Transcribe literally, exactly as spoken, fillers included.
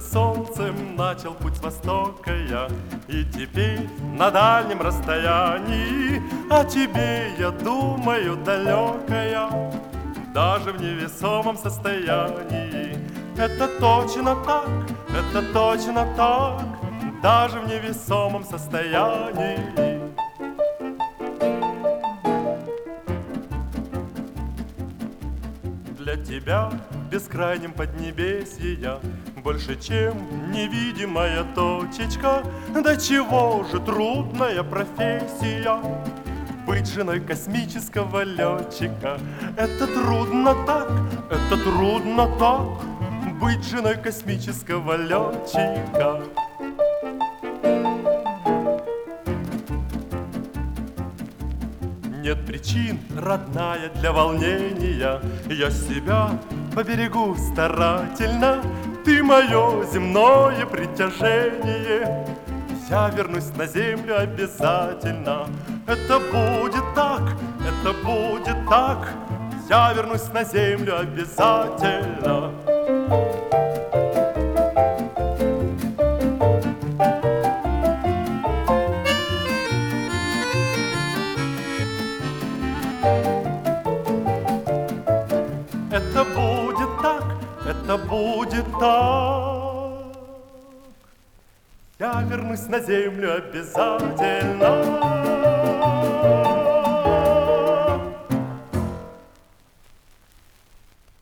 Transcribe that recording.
солнцем начал путь с востока я, и теперь на дальнем расстоянии о тебе я думаю далекая, даже в невесомом состоянии. Это точно так, это точно так, даже в невесомом состоянии. Для тебя в бескрайнем поднебесье я больше, чем невидимая точечка. Да чего же трудная профессия быть женой космического летчика. Это трудно так, это трудно так, быть женой космического летчика. Нет причин, родная, для волнения, я себя поберегу старательно. Ты мое земное притяжение, я вернусь на землю обязательно. Это будет так, это будет так, я вернусь на землю обязательно. Это будет так, это будет так, я вернусь на землю обязательно.